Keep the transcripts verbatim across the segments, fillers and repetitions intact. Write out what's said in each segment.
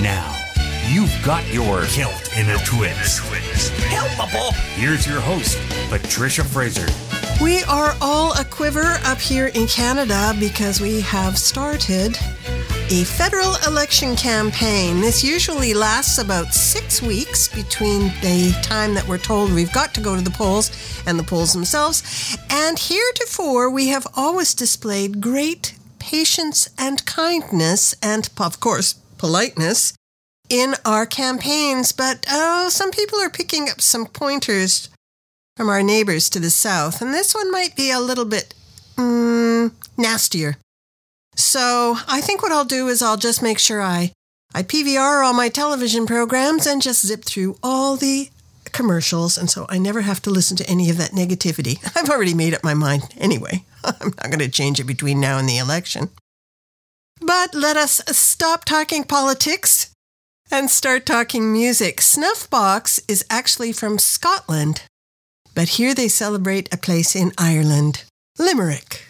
And now, you've got your kilt in a twist. Helpable. Here's your host, Patricia Fraser. We are all a quiver up here in Canada because we have started a federal election campaign. This usually lasts about six weeks between the time that we're told we've got to go to the polls and the polls themselves. And heretofore, we have always displayed great patience and kindness and, of course, politeness in our campaigns. But oh, some people are picking up some pointers from our neighbors to the south, and this one might be a little bit mm, nastier. So I think what I'll do is I'll just make sure I, I P V R all my television programs and just zip through all the commercials, and so I never have to listen to any of that negativity. I've already made up my mind anyway. I'm not going to change it between now and the election. But let us stop talking politics and start talking music. Snuffbox is actually from Scotland, but here they celebrate a place in Ireland, Limerick.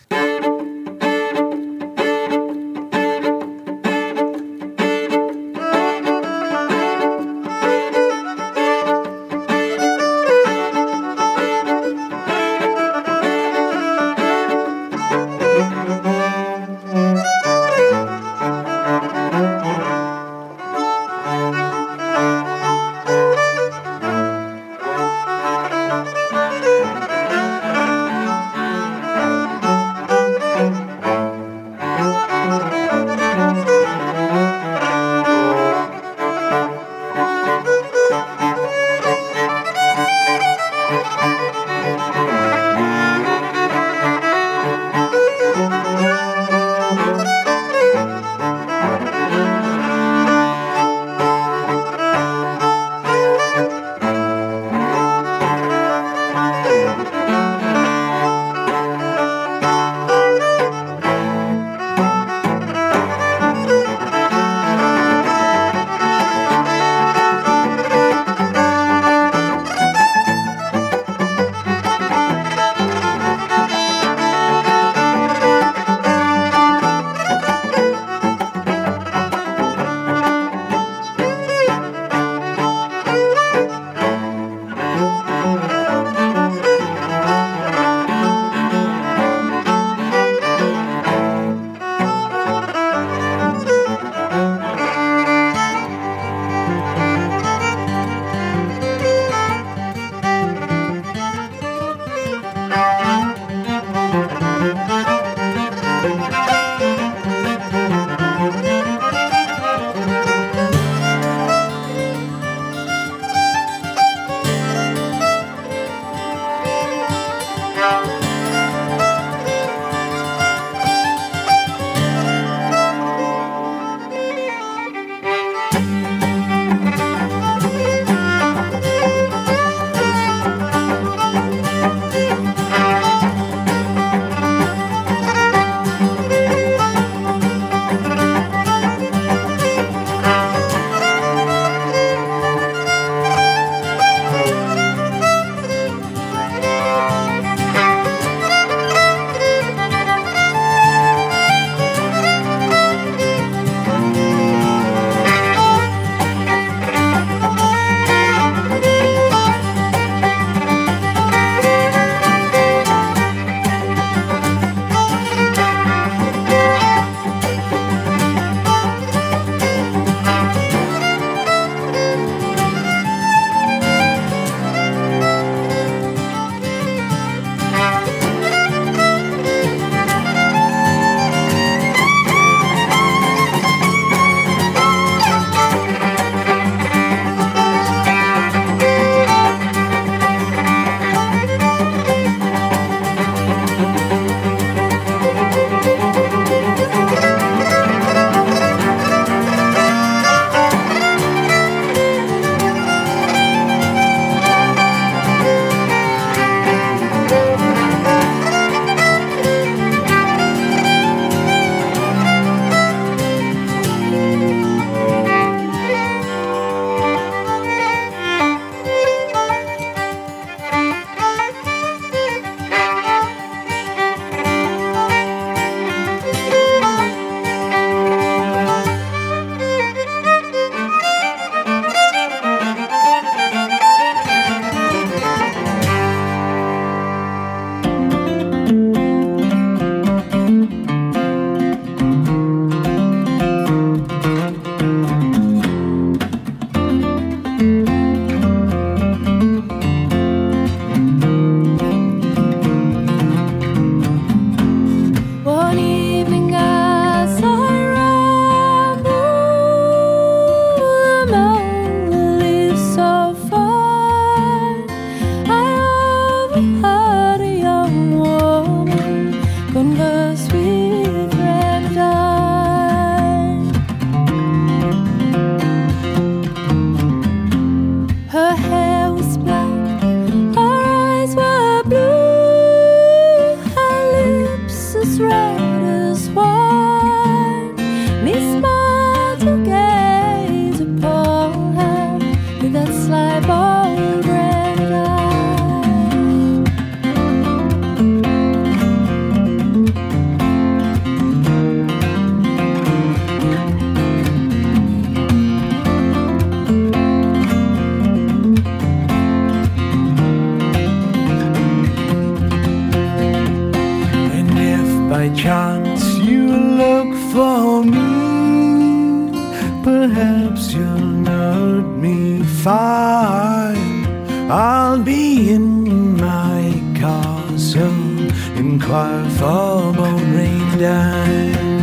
Perhaps you'll note me fine. I'll be in my castle, inquire for bone rain dime.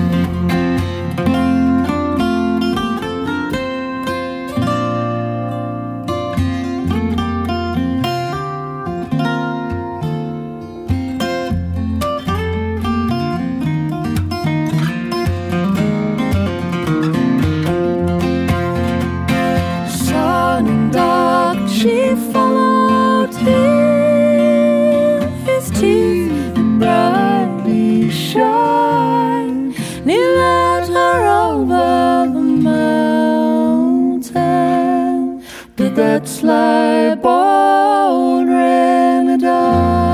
She followed him, his teeth brightly shine. And he led her over the mountain to that sly bold Renadine.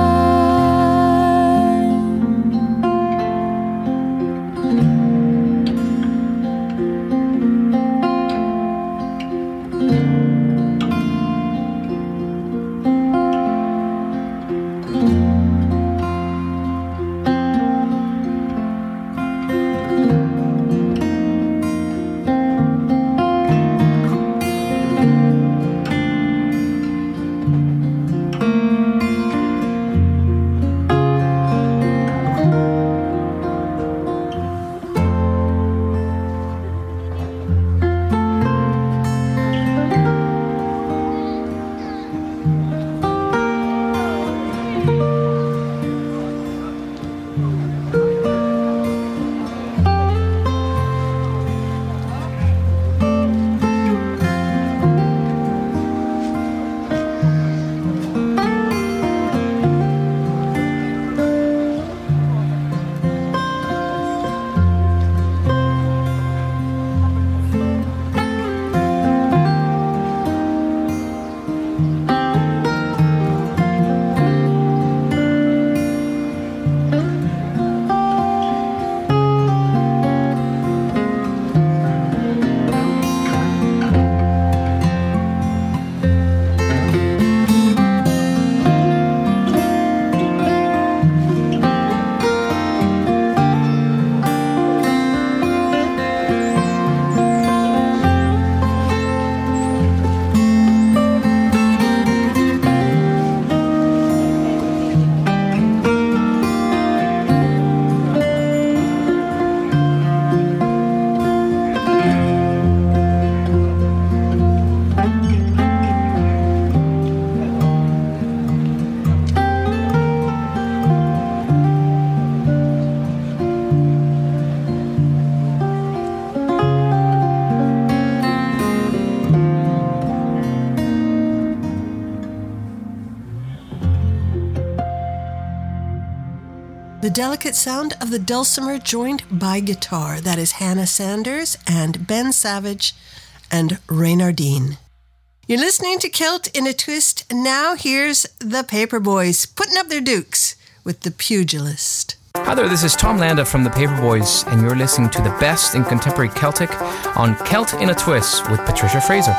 The delicate sound of the dulcimer joined by guitar. That is Hannah Sanders and Ben Savage and Reynardine. You're listening to Celt in a Twist. Now here's the Paperboys putting up their dukes with the Pugilist. Hi there, this is Tom Landa from the Paperboys, and you're listening to the best in contemporary Celtic on Celt in a Twist with Patricia Fraser.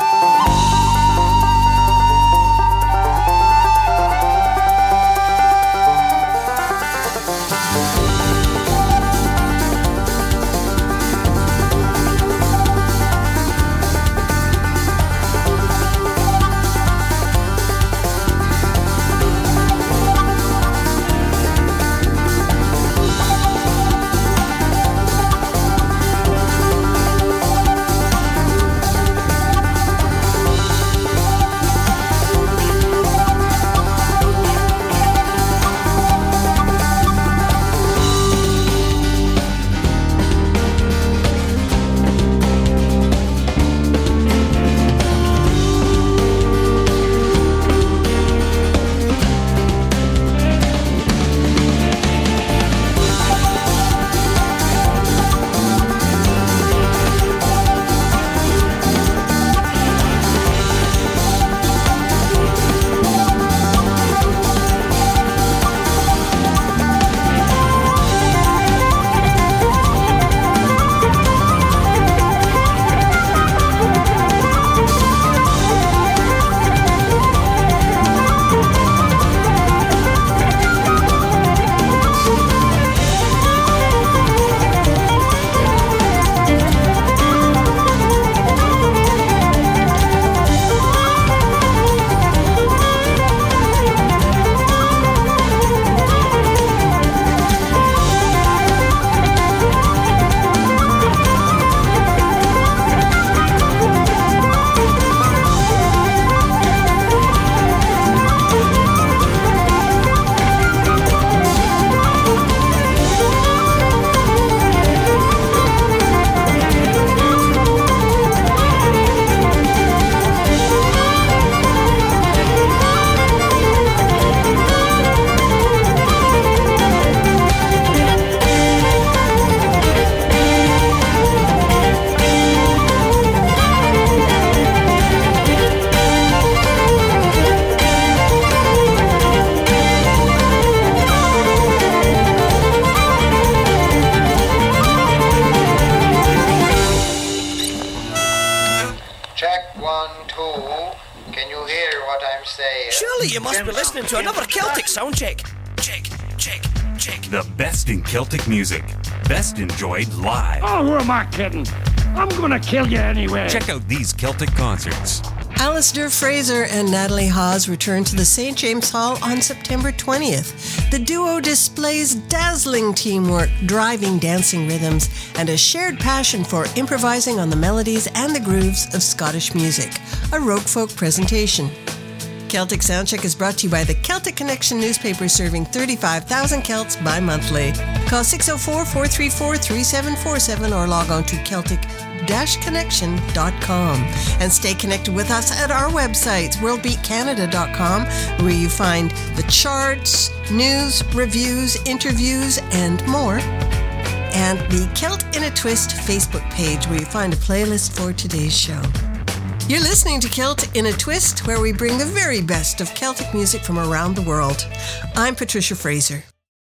Check one, two. Can you hear what I'm saying? Surely you must be listening to another Celtic sound check. Check, check, check. The best in Celtic music. Best enjoyed live. Oh, who am I kidding? I'm gonna kill you anyway. Check out these Celtic concerts. Alistair Fraser and Natalie Hawes return to the Saint James Hall on September twentieth. The duo displays dazzling teamwork, driving dancing rhythms, and a shared passion for improvising on the melodies and the grooves of Scottish music. A Rogue Folk presentation. Celtic Soundcheck is brought to you by the Celtic Connection newspaper, serving thirty-five thousand Celts bi-monthly. Call six oh four, four three four, three seven four seven or log on to Celtic connection dot com. And stay connected with us at our website, world beat canada dot com, where you find the charts, news, reviews, interviews, and more. And the Celt in a Twist Facebook page, where you find a playlist for today's show. You're listening to Celt in a Twist, where we bring the very best of Celtic music from around the world. I'm Patricia Fraser.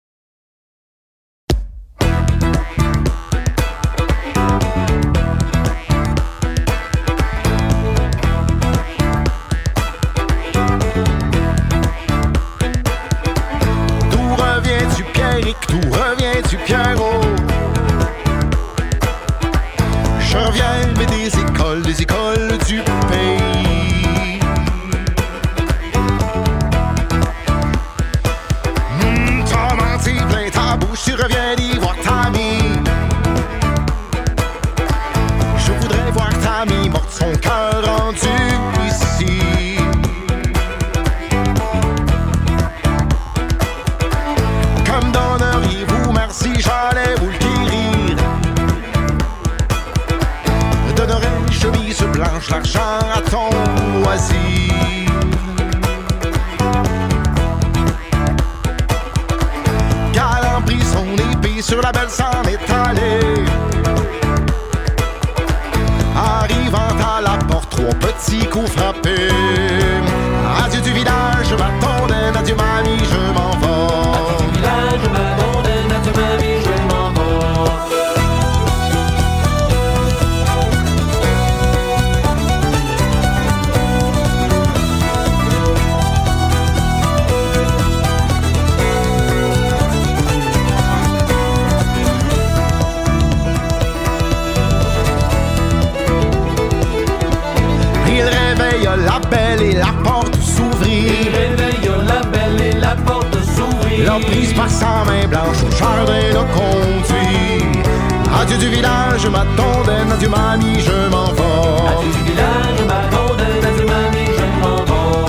Tout revient du Pierrot. Je reviens, mais des écoles, des écoles du pays. Mmh, t'as menti plein ta bouche, tu reviens d'y voir ta mie. Je voudrais voir ta mie morte, son cœur rendu ici. Si j'allais vous le guérir, donnerais chemise blanche, l'argent à ton loisir. Galant pris son épée, sur la belle s'en est allé. Arrivant à la porte, trois petits coups frappés. Adieu du village, ma tondaine, adieu mamie, je m'en vais. Adieu du village, ma tondaine, adieu mamie, je m'en vais. Il réveille la belle et la porte s'ouvrit. Il réveille la belle et la porte s'ouvrit. L'emprise par sa main blanche au jardin le conduit. Adieu du village, ma tondaine, adieu mamie, je m'en vais. Adieu du village, ma tondaine, adieu mamie, je m'en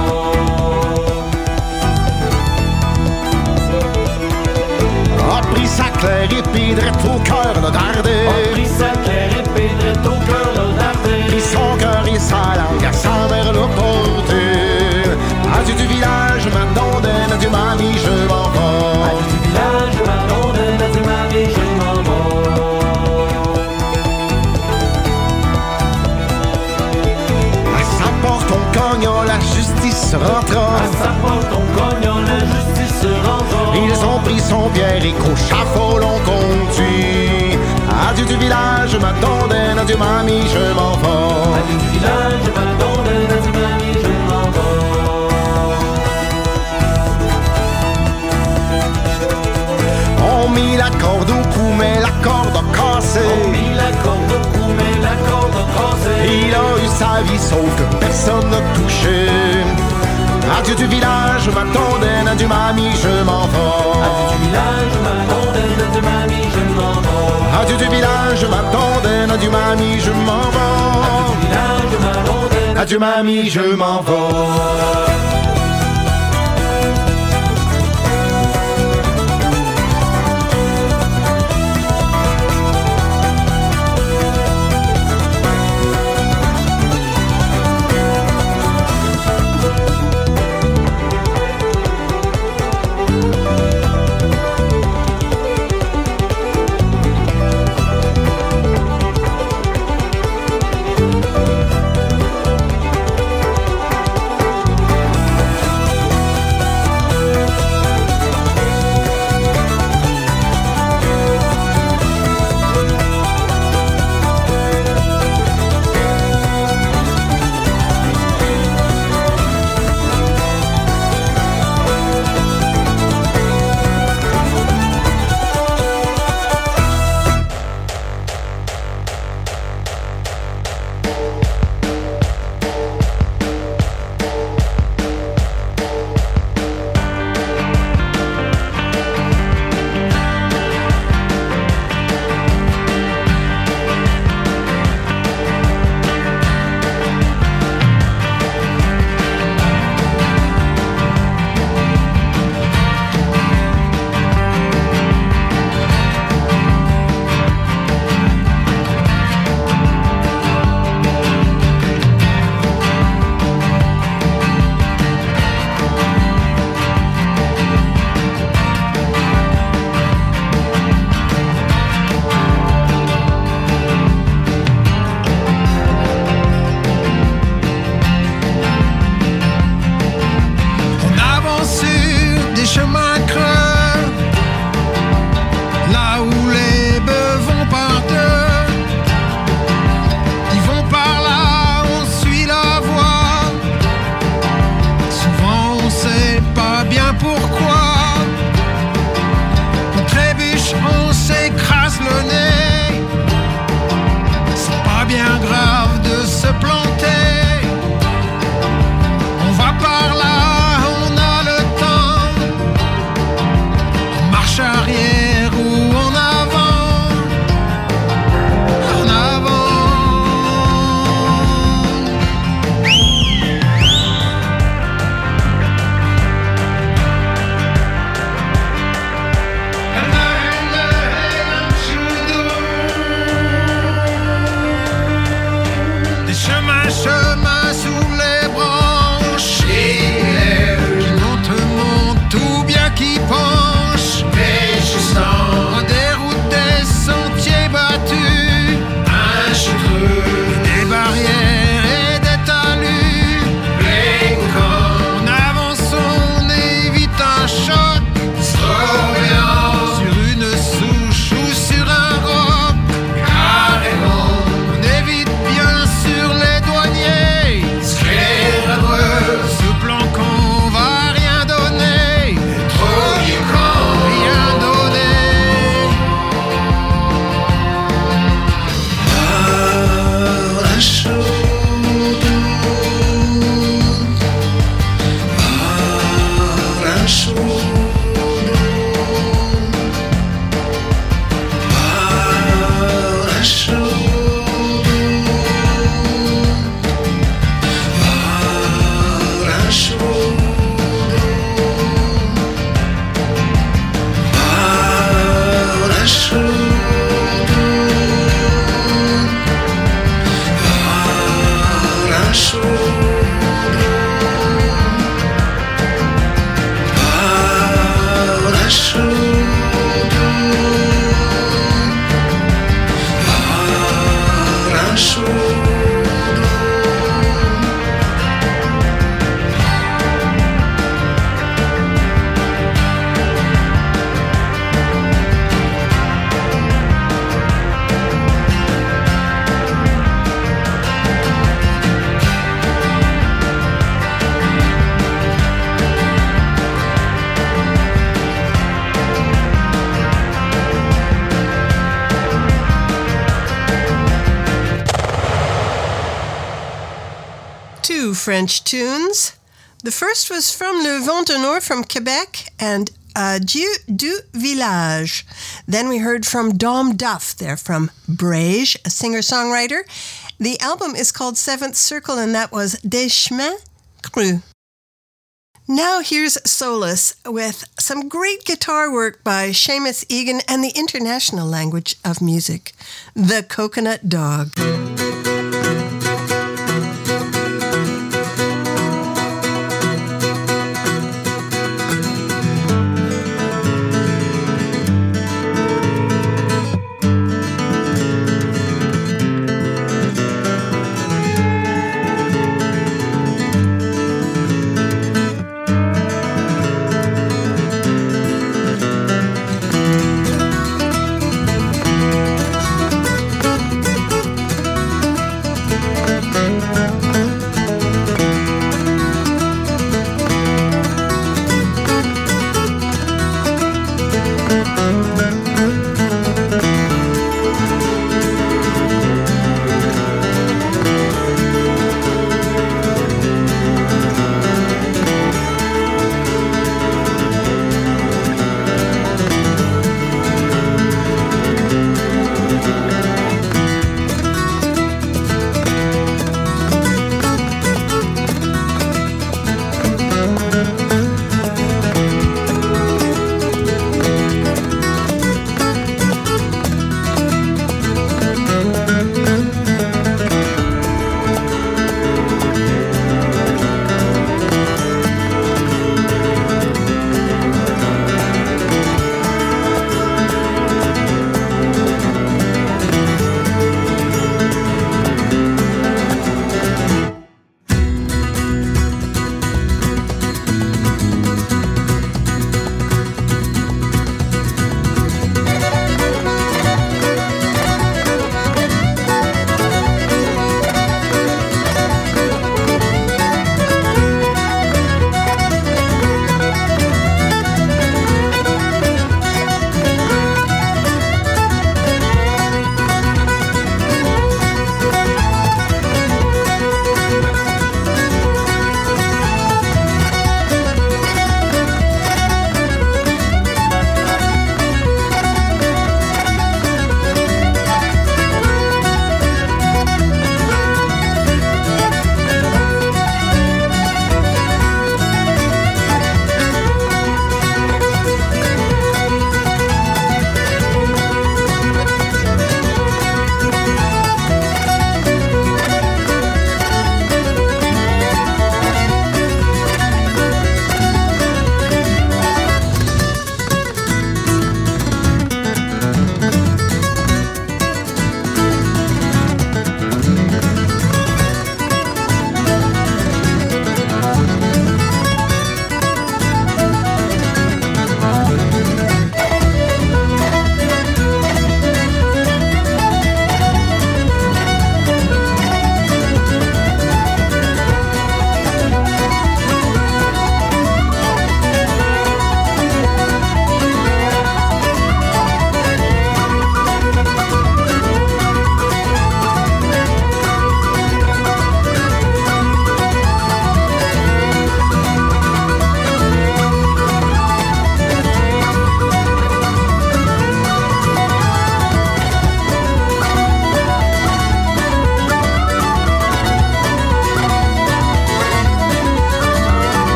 vais. A pris sa claire épée drette au cœur le dardé. A pris sa claire épée drette au cœur le dardé. Pris son cœur et sa langue à sa mère le porter. Adieu du village, ma tondaine, adieu mamie, je m'en vais. Adieu du village, ma tondaine, adieu mamie, je m'en vais. À sa porte on cogna, la justice rentra. À sa porte on cogna, la justice rentra. Ils ont pris son pierre et qu'au chafaud l'on conduit. Adieu du village, ma tondaine, adieu mamie, je m'en vais. Adieu du village, ma tondaine, adieu mamie, je m'en vais. On mit la corde au cou, mais la corde a cassé. On mit la corde au cou, mais la corde a cassé. Il a eu sa vie, sauf que personne n'a touché. Adieu du village, ma tondaine, adieu mamie, je m'en vais. Adieu du village, ma tondaine, adieu mamie, je m'en vais. Adieu du village, ma tondaine, adieu mamie, je m'en vais. Adieu du village, ma tondaine, adieu mamie, je m'en vais. un chemin sous les branches. Qui monte, monte ou bien qui penche. En déroute des sentiers battus. Un chutreux. Des barrières et des talus. On avance, on évite un choc. Sur une souche ou sur un roc. Carrément. On évite bien sûr les douaniers. Ce plan qu'on va rien donner. Trop vieux camp. Rien donner. Par la chaude. Par la chaude. Two French tunes. The first was from Le Vent du Nord from Quebec and Adieu du Village. Then we heard from Dom Duff. They're from Brège, a singer-songwriter. The album is called Seventh Circle, and that was Des Chemins Creux. Now here's Solace with some great guitar work by Seamus Egan and the international language of music, The Coconut Dog.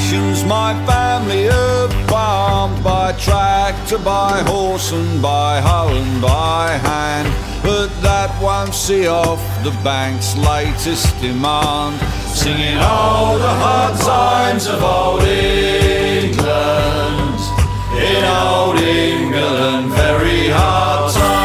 generations my family have farmed, by tractor, by horse and by hoe and by hand. But that won't see off the bank's latest demand, singing all the hard times of old England. In old England, very hard times.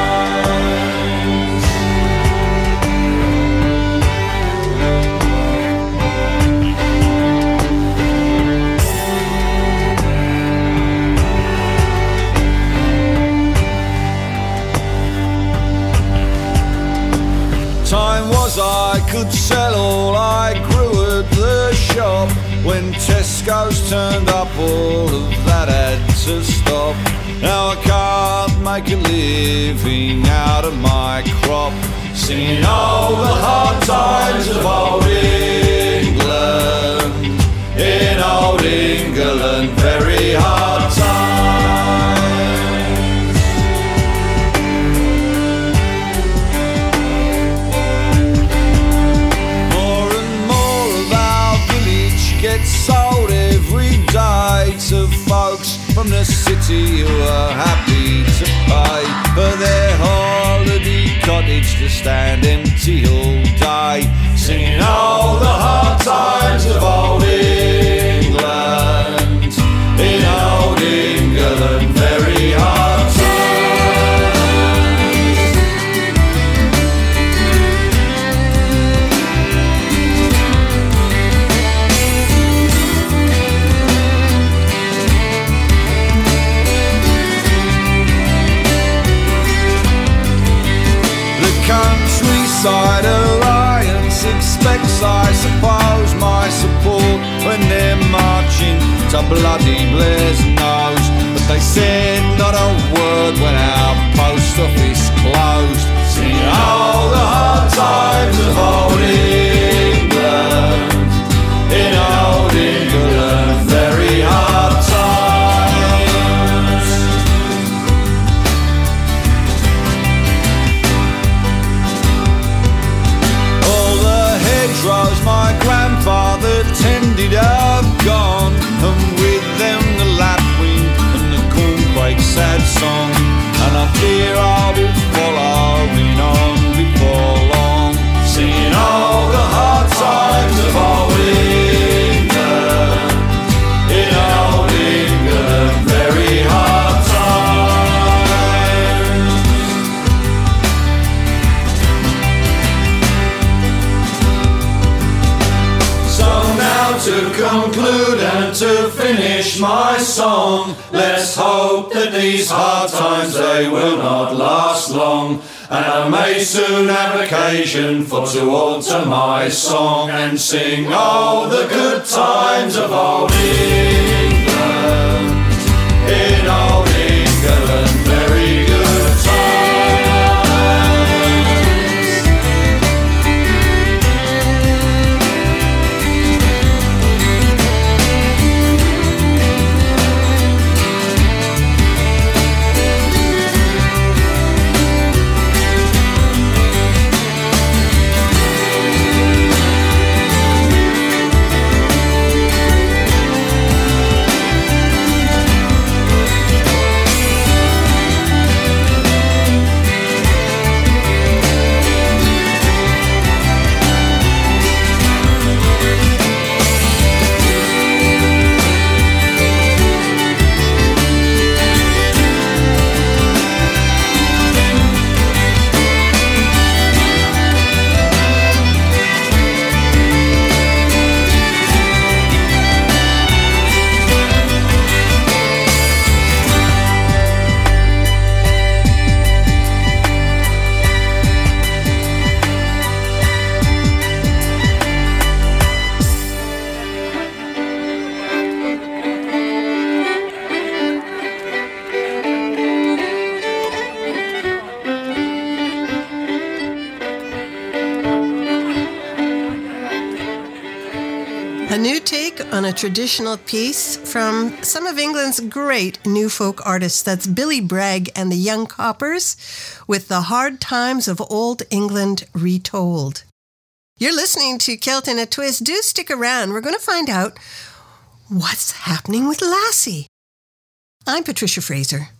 Time was I could sell all I grew at the shop. When Tesco's turned up, all of that had to stop. Now I can't make a living out of my crop, singing all the hard times of old England. In old England, very hard times. More and more of our village gets sold every day to folks from the city who are happy to pay for their holiday cottage to stand empty all day, singing all the hard times of old England. In old England, very hard times. Countryside Alliance expects, I suppose, my support when they're marching to bloody Blair's nose. But they said not a word when our post office closed, singing all the hard times of old England. In old England, very hard times. Hedgerows my grandfather tended have gone, and with them the lapwing and the corncrake's sad song. And I fear I'll be following on before long, singing all the hard times of old England. In old England, very hard times. So now to conclude and to finish my song, let's hope that these hard times, they will not last long, and I may soon have occasion for to alter my song and sing all the good times of old England. In old England, very good times. A new take on a traditional piece from some of England's great new folk artists. That's Billy Bragg and the Young Coppers with The Hard Times of Old England Retold. You're listening to Celt in a Twist. Do stick around. We're going to find out What's happening with Lassie? I'm Patricia Fraser.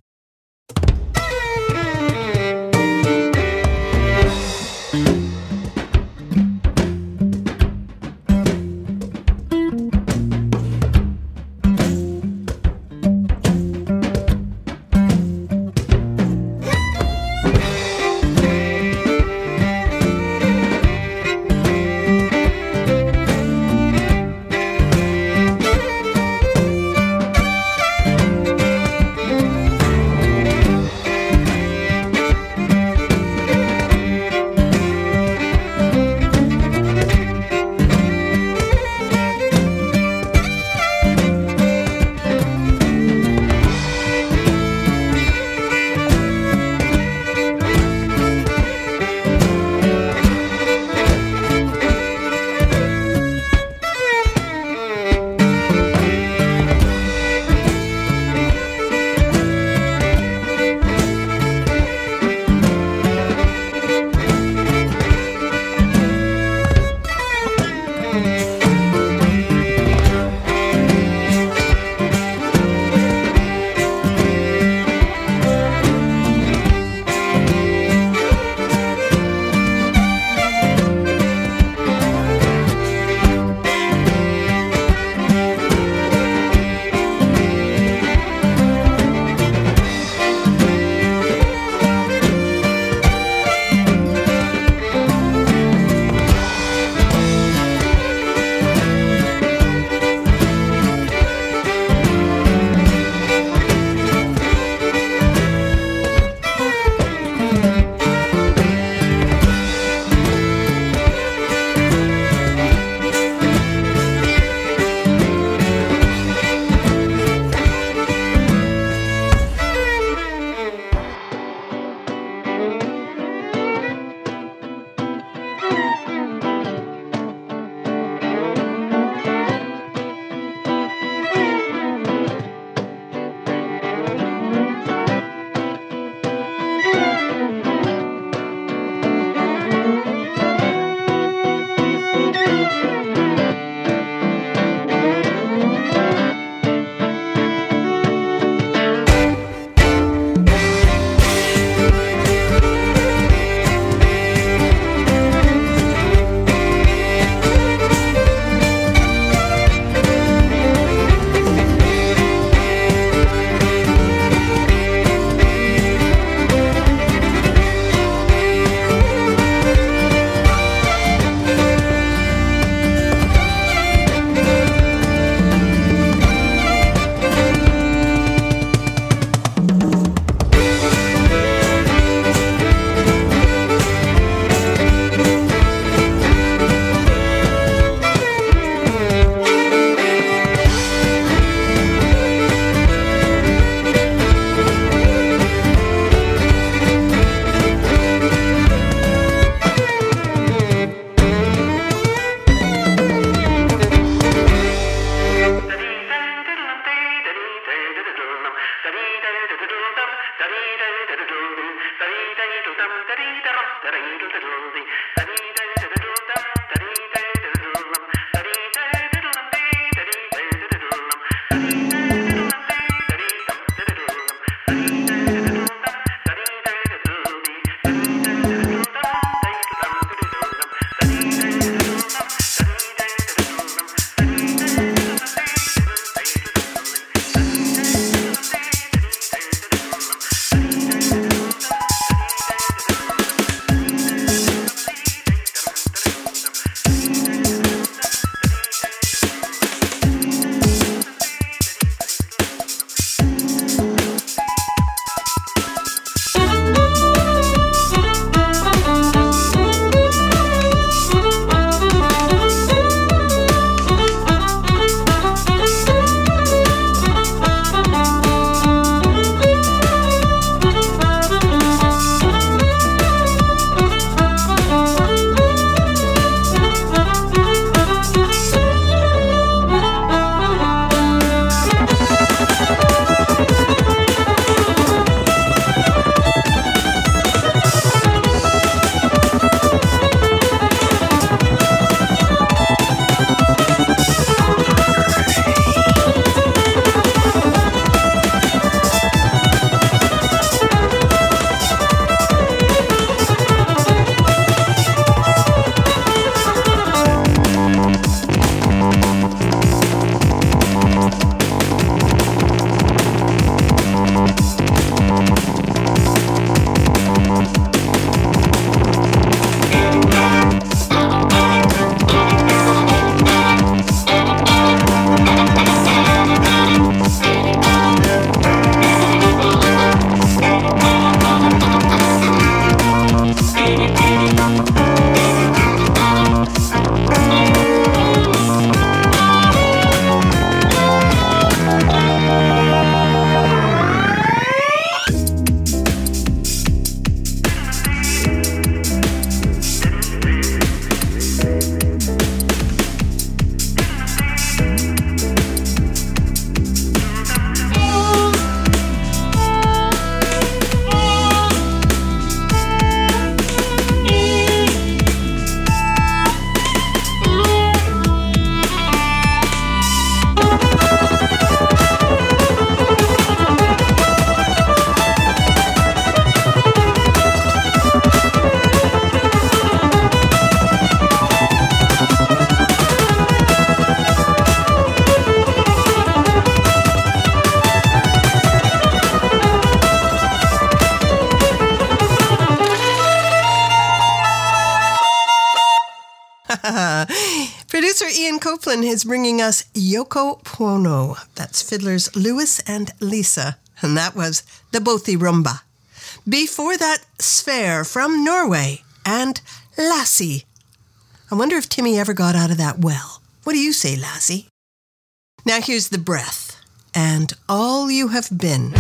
Ian Copeland is bringing us Yoko Puono. That's fiddlers Lewis and Lisa. And that was the Bothi Rumba. Before that, Sverre from Norway and Lassie. I wonder if Timmy ever got out of that well. What do you say, Lassie? Now here's The Breath and All You Have Been.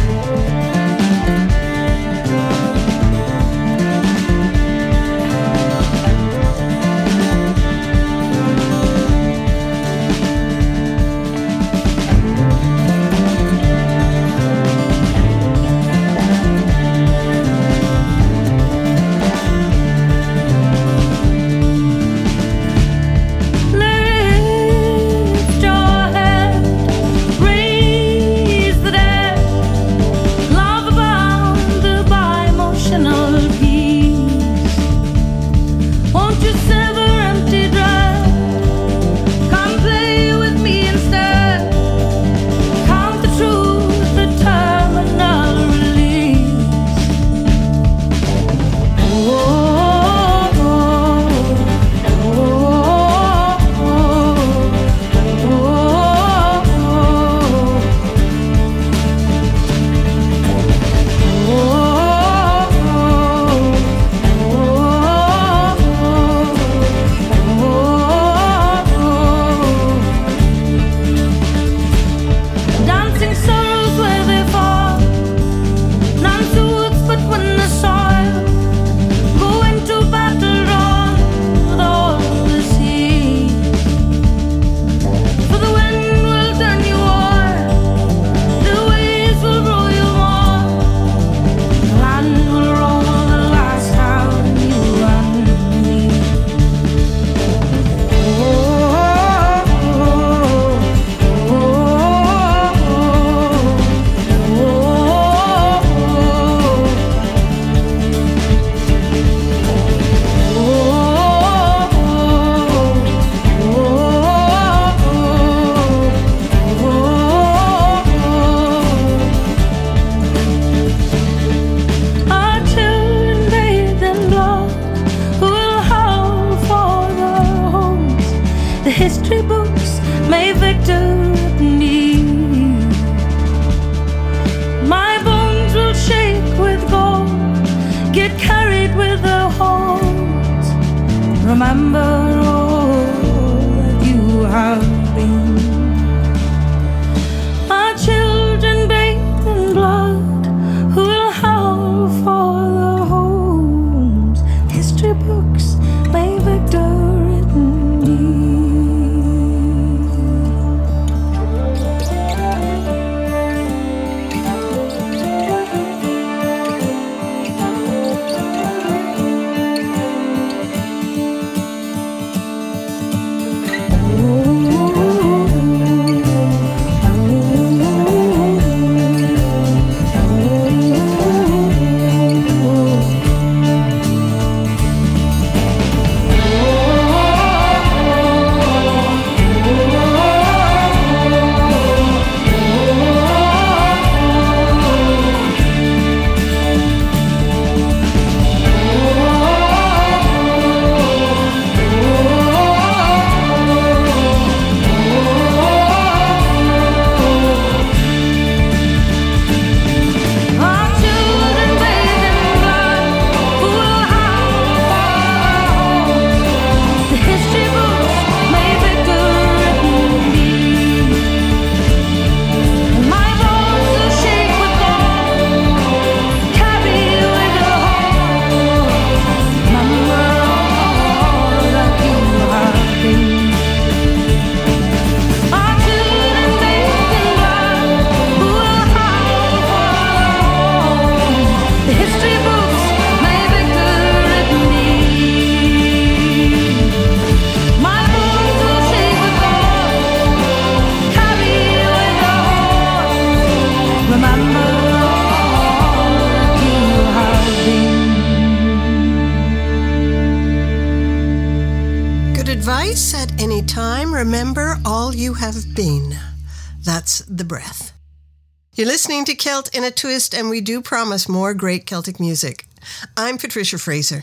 advice at any time, remember all you have been. That's The Breath. You're listening to Celt in a Twist, and we do promise more great Celtic music. I'm Patricia Fraser.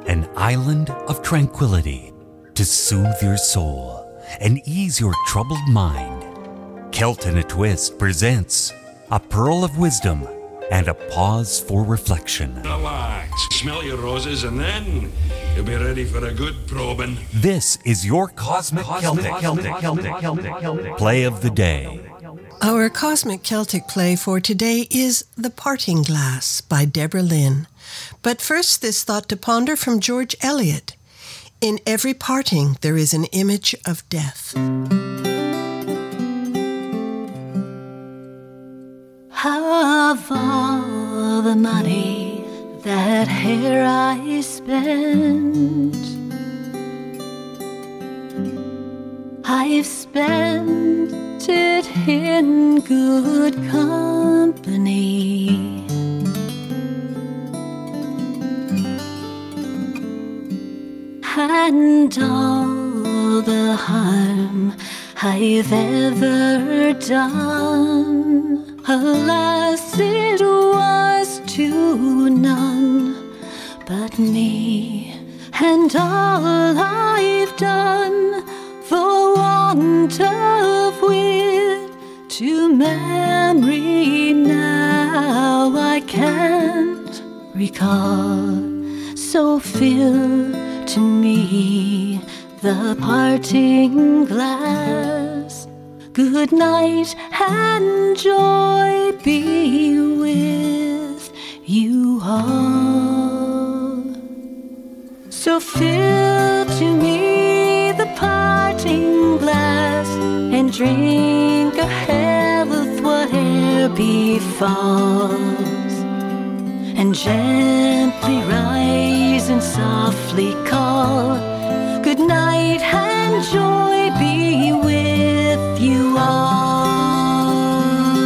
an island of tranquility to soothe your soul and ease your troubled mind. Celt in a Twist presents a pearl of wisdom and a pause for reflection. Relax, smell your roses, and then you'll be ready for a good probing. This is your Cosmic, Cosmic Celtic, Celtic, Celtic, Celtic, Celtic Play of the Day. Our Cosmic Celtic play for today is The Parting Glass by Deborah Lynn. But first, this thought to ponder from George Eliot. In every parting, there is an image of death. Of all the money that here I spent, I've spent it in good company. And all the harm I've ever done, alas, it was to none but me. And all I've done for want of wit to memory now I can't recall. So fill to me the parting glass. Good night and joy be with you all. So fill to me the parting glass and drink a health whate'er befalls, and gently rise and softly call. Good night and joy be with you all.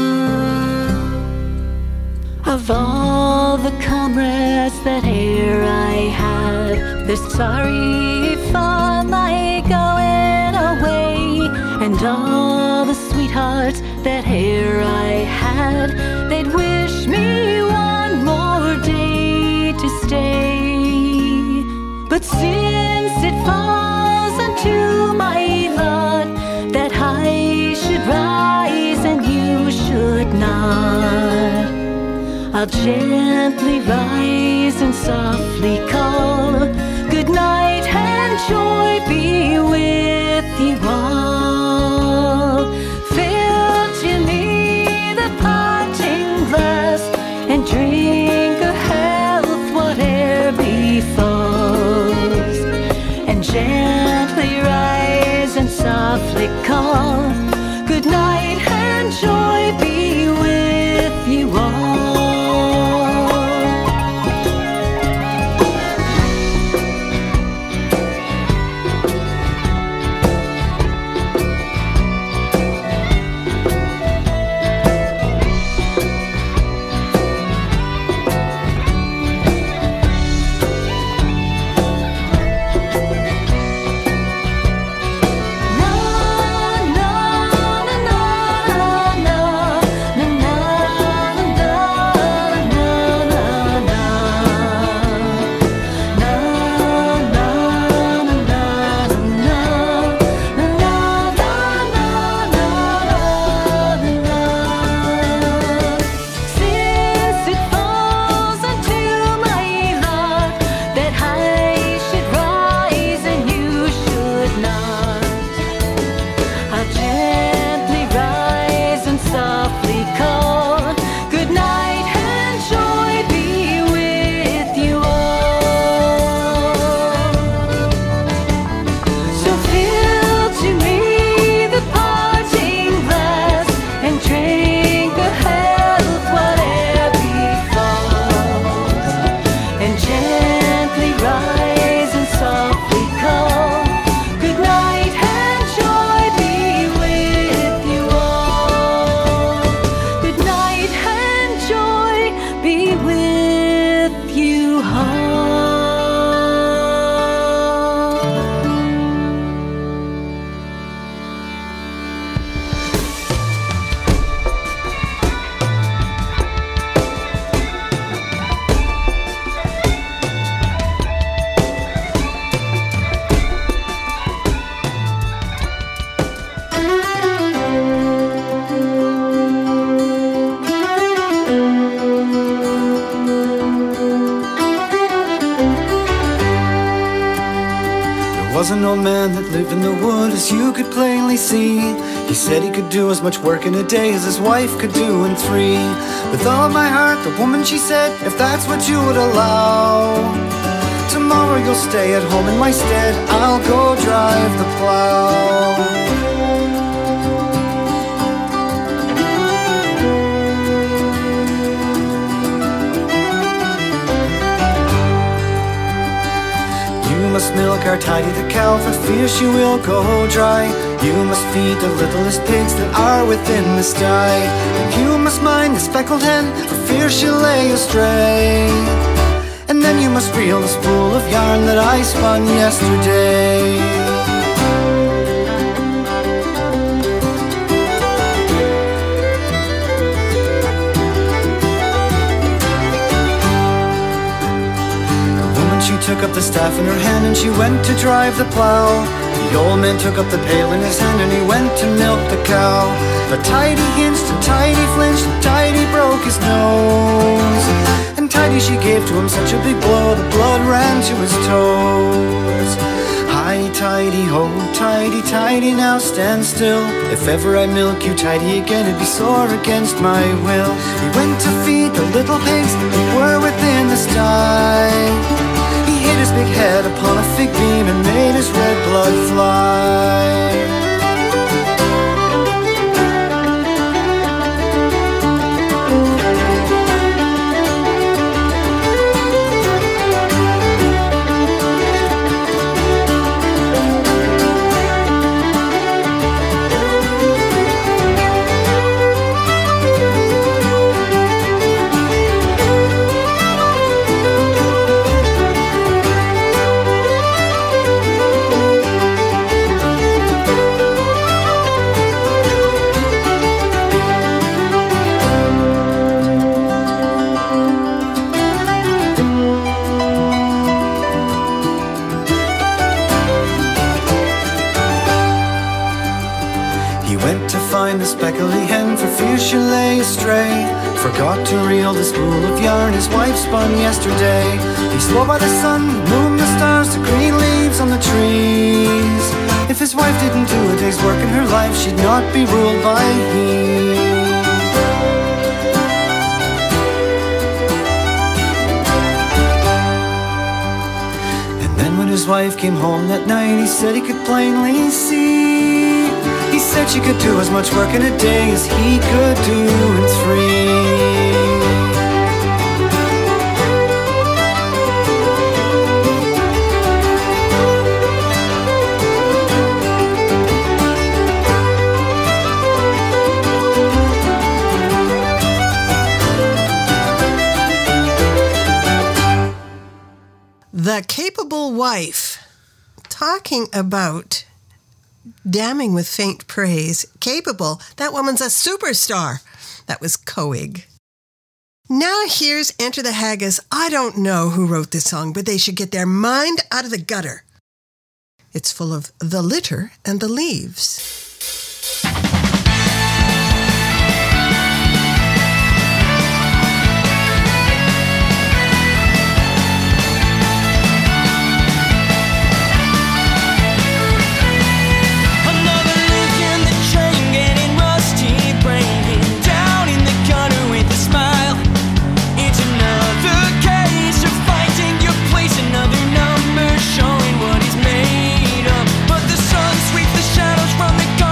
Of all the comrades that e'er I had, they're sorry for my going away. And all the sweethearts that e'er I had, they'd wish me one more day to stay. But since it falls unto my lot that I should rise and you should not, I'll gently rise and softly call. Good night and joy be with you all. Fill to me the parting glass and drink a health whate'er befalls, and gently rise and softly call. Good night and joy be with you all. Na There was an old man that lived in the wood, as you could plainly see. He said he could do as much work in a day as his wife could do in three. With all of my heart, the woman, she said, if that's what you would allow, tomorrow you'll stay at home in my stead, I'll go drive the plow. You must milk our tidy the cow, for fear she will go dry. You must feed the littlest pigs that are within the sty. And you must mind the speckled hen, for fear she'll lay astray. And then you must reel the spool of yarn that I spun yesterday. She took up the staff in her hand and she went to drive the plow. The old man took up the pail in his hand and he went to milk the cow. But Tidy hinched and Tidy flinched and Tidy broke his nose. And Tidy, she gave to him such a big blow, the blood ran to his toes. Hi, Tidy, ho, Tidy, Tidy, now stand still. If ever I milk you, Tidy, again, it'd be sore against my will. He went to feed the little pigs that were within the sty. He hit his big head upon a fig beam and made his red blood fly. The speckly hen, for fear she lay astray, forgot to reel the spool of yarn his wife spun yesterday. He swore by the sun, the moon, the stars, the green leaves on the trees, if his wife didn't do a day's work in her life, she'd not be ruled by he. And then when his wife came home that night, he said he could plainly see. He said she could do as much work in a day as he could do in three. The Capable Wife, talking about damning with faint praise. Capable, that woman's a superstar. That was Coig. Now here's Enter the Haggis. I don't know who wrote this song, but they should get their mind out of the gutter. It's full of the litter and the leaves. Showing what he's made of, but the sun sweeps the shadows from the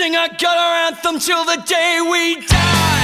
sing our gutter anthem till the day we die.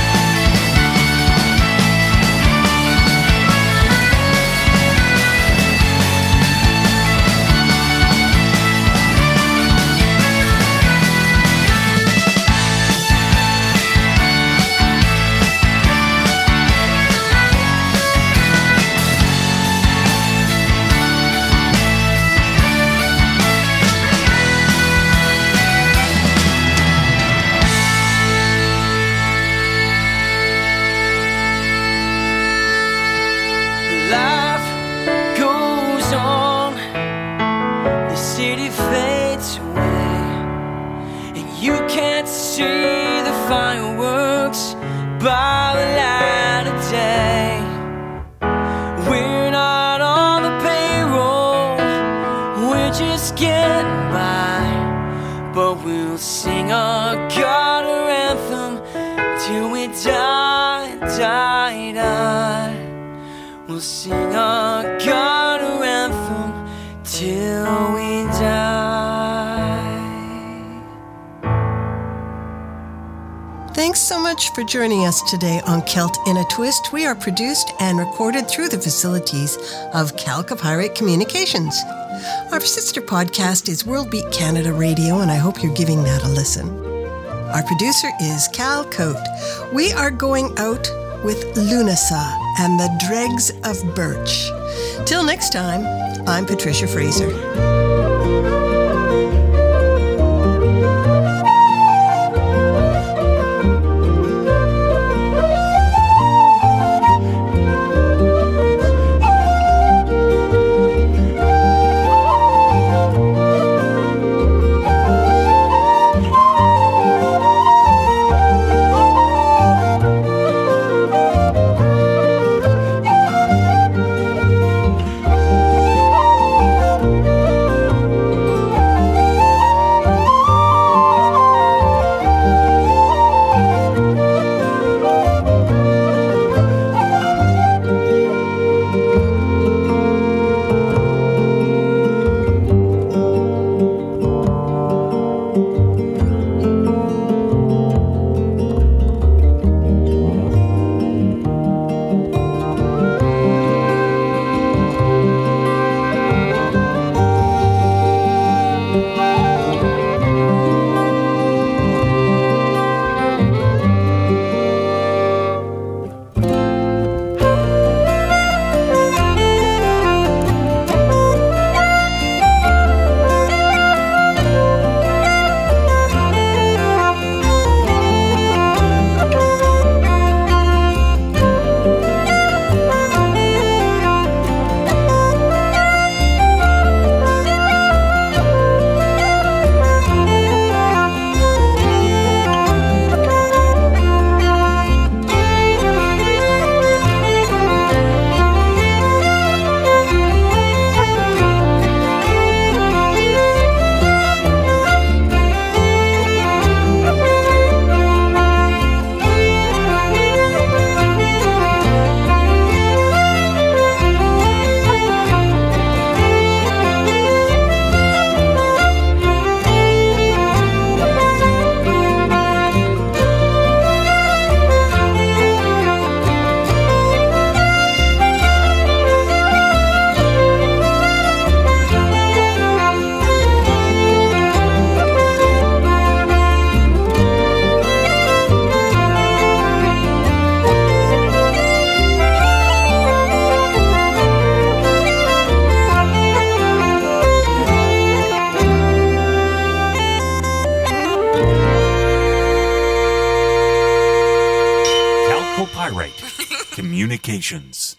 See the fireworks by the light of day. We're not on the payroll, we're just getting by. But we'll sing our gutter anthem till we die, die, die. We'll sing our gutter anthem till we die. Thanks so much for joining us today on Celt in a Twist. We are produced and recorded through the facilities of Calcopyrate Communications. Our sister podcast is World Beat Canada Radio, and I hope you're giving that a listen. Our producer is Cal Cote. We are going out with Lunasa and the Dregs of Birch. Till next time, I'm Patricia Fraser. Communications.